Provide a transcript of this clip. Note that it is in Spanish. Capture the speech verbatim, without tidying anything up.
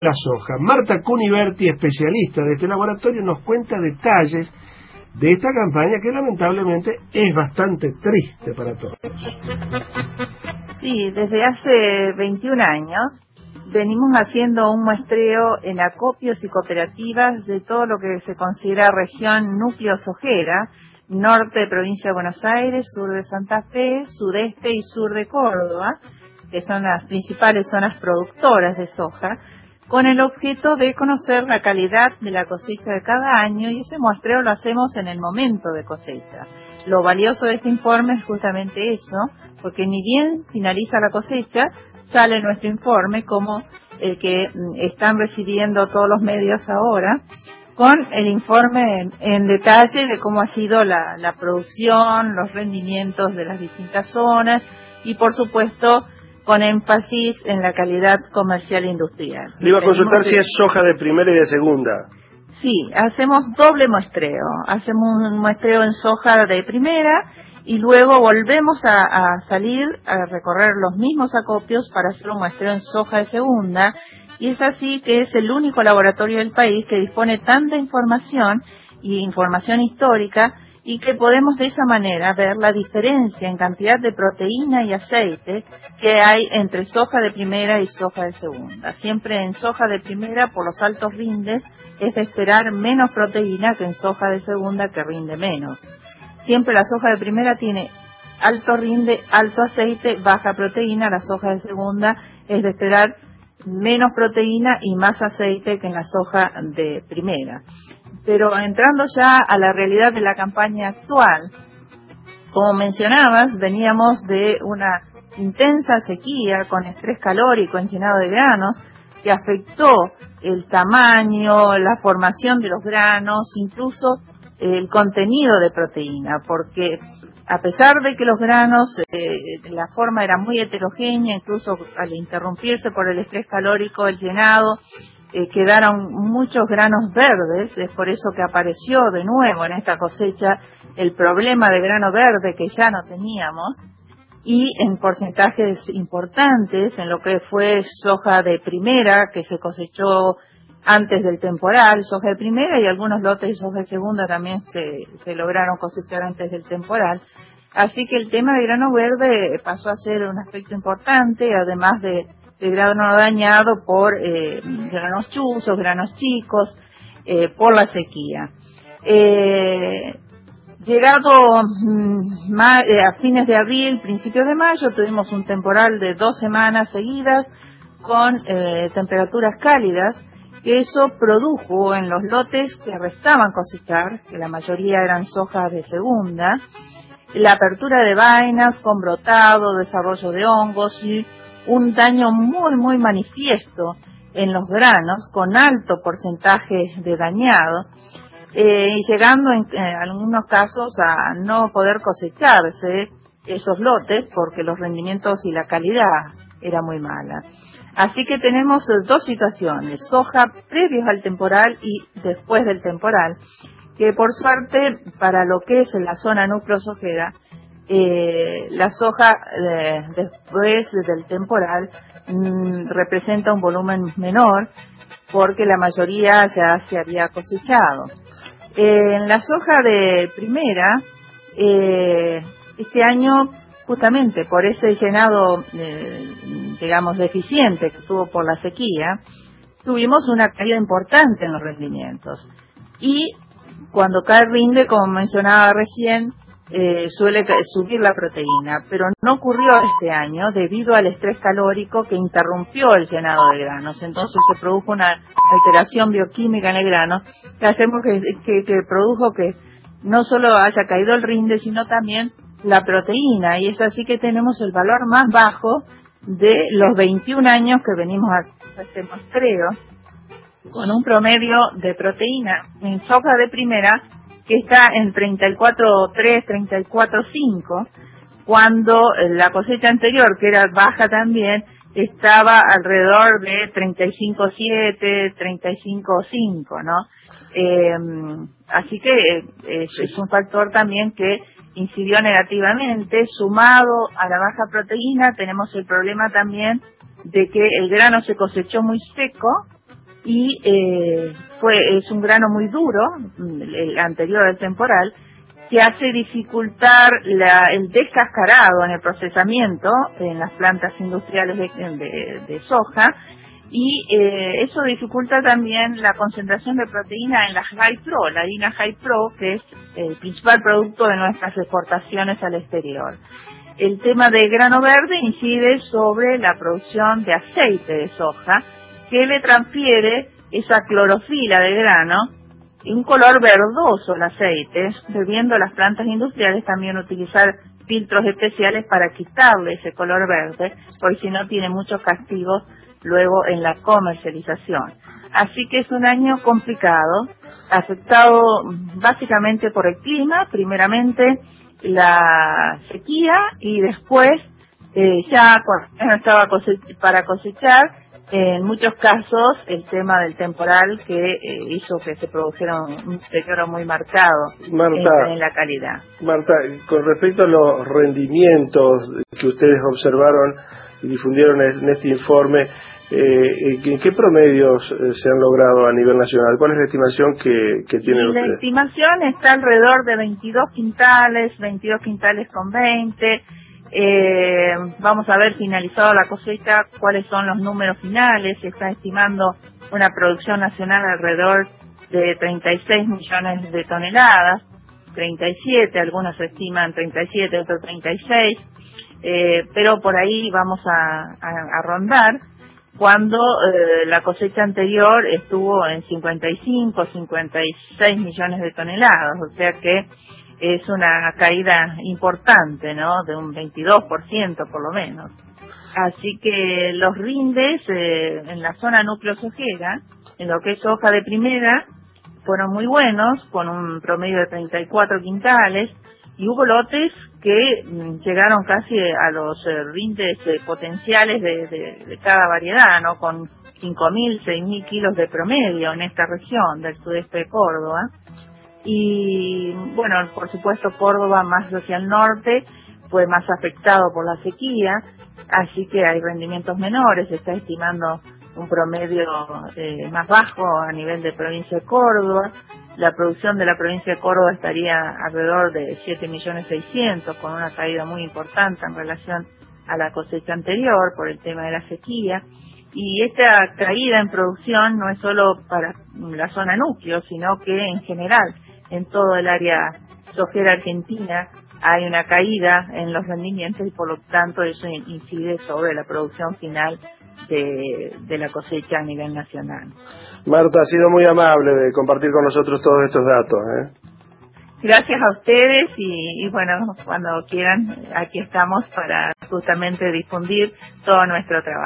la soja. Marta Cuniverti, especialista de este laboratorio, nos cuenta detalles de esta campaña que lamentablemente es bastante triste para todos. Sí, desde hace veintiún años venimos haciendo un muestreo en acopios y cooperativas de todo lo que se considera región núcleo sojera, norte de provincia de Buenos Aires, sur de Santa Fe, sudeste y sur de Córdoba, que son las principales zonas productoras de soja, con el objeto de conocer la calidad de la cosecha de cada año, y ese muestreo lo hacemos en el momento de cosecha. Lo valioso de este informe es justamente eso, porque ni bien finaliza la cosecha, sale nuestro informe como el que están recibiendo todos los medios ahora, con el informe en, en detalle de cómo ha sido la, la producción, los rendimientos de las distintas zonas y, por supuesto, con énfasis en la calidad comercial e industrial. Le iba a consultar si es soja de primera y de segunda. Sí, hacemos doble muestreo. Hacemos un muestreo en soja de primera y luego volvemos a, a salir a recorrer los mismos acopios para hacer un muestreo en soja de segunda. Y es así que es el único laboratorio del país que dispone tanta información y información histórica, y que podemos de esa manera ver la diferencia en cantidad de proteína y aceite que hay entre soja de primera y soja de segunda. Siempre en soja de primera, por los altos rindes, es de esperar menos proteína que en soja de segunda, que rinde menos. Siempre la soja de primera tiene alto rinde, alto aceite, baja proteína. La soja de segunda es de esperar menos proteína y más aceite que en la soja de primera. Pero entrando ya a la realidad de la campaña actual, como mencionabas, veníamos de una intensa sequía con estrés calórico en llenado de granos, que afectó el tamaño, la formación de los granos, incluso el contenido de proteína, porque a pesar de que los granos, eh, la forma era muy heterogénea, incluso al interrumpirse por el estrés calórico el llenado, eh, quedaron muchos granos verdes. Es por eso que apareció de nuevo en esta cosecha el problema de grano verde que ya no teníamos, y en porcentajes importantes en lo que fue soja de primera, que se cosechó antes del temporal, soja de primera, y algunos lotes de soja de segunda también se, se lograron cosechar antes del temporal. Así que el tema de grano verde pasó a ser un aspecto importante, además de, de grano dañado por eh, granos chuzos, granos chicos, eh, por la sequía. Eh, llegado mm, ma, eh, a fines de abril, principios de mayo, tuvimos un temporal de dos semanas seguidas con eh, temperaturas cálidas, que eso produjo en los lotes que restaban cosechar, que la mayoría eran sojas de segunda, la apertura de vainas con brotado, desarrollo de hongos y un daño muy muy manifiesto en los granos, con alto porcentaje de dañado, eh, y llegando en, en algunos casos a no poder cosecharse esos lotes porque los rendimientos y la calidad era muy mala. Así que tenemos dos situaciones: soja previos al temporal y después del temporal, que por suerte para lo que es la zona núcleo sojera, eh, la soja eh, después del temporal mmm, representa un volumen menor porque la mayoría ya se había cosechado. Eh, en la soja de primera, eh, este año, justamente por ese llenado, eh, digamos, deficiente que tuvo por la sequía, tuvimos una caída importante en los rendimientos. Y cuando cae rinde, como mencionaba recién, eh, suele subir la proteína, pero no ocurrió este año debido al estrés calórico que interrumpió el llenado de granos. Entonces se produjo una alteración bioquímica en el grano que hacemos que, que, que produjo que no solo haya caído el rinde, sino también la proteína, y es así que tenemos el valor más bajo de los veintiún años que venimos a este muestreo, con un promedio de proteína en soja de primera que está en treinta y cuatro punto tres, treinta y cuatro punto cinco, cuando la cosecha anterior, que era baja también, estaba alrededor de treinta y cinco punto siete, treinta y cinco punto cinco, ¿no? Eh, así que es, es un factor también que incidió negativamente. Sumado a la baja proteína, tenemos el problema también de que el grano se cosechó muy seco y eh, fue es un grano muy duro, el anterior al temporal, que hace dificultar la, el descascarado en el procesamiento en las plantas industriales de, de, de soja, y eh, eso dificulta también la concentración de proteína en la High Pro, la harina High Pro, que es el principal producto de nuestras exportaciones al exterior. El tema del grano verde incide sobre la producción de aceite de soja, que le transfiere esa clorofila del grano y un color verdoso al aceite, debiendo las plantas industriales también utilizar filtros especiales para quitarle ese color verde, porque si no tiene muchos castigos luego en la comercialización. Así que es un año complicado, afectado básicamente por el clima, primeramente la sequía y después eh, ya cuando estaba cosech- para cosechar, en muchos casos el tema del temporal que eh, hizo que se produjera un deterioro muy marcado Marta, en, en la calidad. Marta, con respecto a los rendimientos que ustedes observaron y difundieron en este informe, eh, ¿en qué promedios eh, se han logrado a nivel nacional? ¿Cuál es la estimación que, que tienen Y ustedes? la estimación está alrededor de veintidós quintales, veintidós quintales con veinte. Eh, vamos a ver, finalizado la cosecha, cuáles son los números finales. Se está estimando una producción nacional alrededor de treinta y seis millones de toneladas, treinta y siete, algunos estiman treinta y siete, otros treinta y seis, eh, pero por ahí vamos a, a, a rondar, cuando eh, la cosecha anterior estuvo en cincuenta y cinco, cincuenta y seis millones de toneladas, o sea que es una caída importante, ¿no? De un veintidós por ciento por lo menos. Así que los rindes eh, en la zona núcleo sojera, en lo que es soja de primera, fueron muy buenos, con un promedio de treinta y cuatro quintales, y hubo lotes que mm, llegaron casi a los eh, rindes eh, potenciales de, de, de cada variedad, ¿no? Con cinco mil, seis mil kilos de promedio en esta región del sudeste de Córdoba. Y bueno, por supuesto Córdoba más hacia el norte fue más afectado por la sequía, así que hay rendimientos menores. Se está estimando un promedio eh, más bajo a nivel de provincia de Córdoba. La producción de la provincia de Córdoba estaría alrededor de siete millones seiscientos, con una caída muy importante en relación a la cosecha anterior por el tema de la sequía. Y esta caída en producción no es solo para la zona núcleo, sino que en general en todo el área sojera argentina hay una caída en los rendimientos, y por lo tanto eso incide sobre la producción final de, de la cosecha a nivel nacional. Marta, ha sido muy amable de compartir con nosotros todos estos datos, ¿eh? Gracias a ustedes y, y bueno, cuando quieran, aquí estamos para justamente difundir todo nuestro trabajo.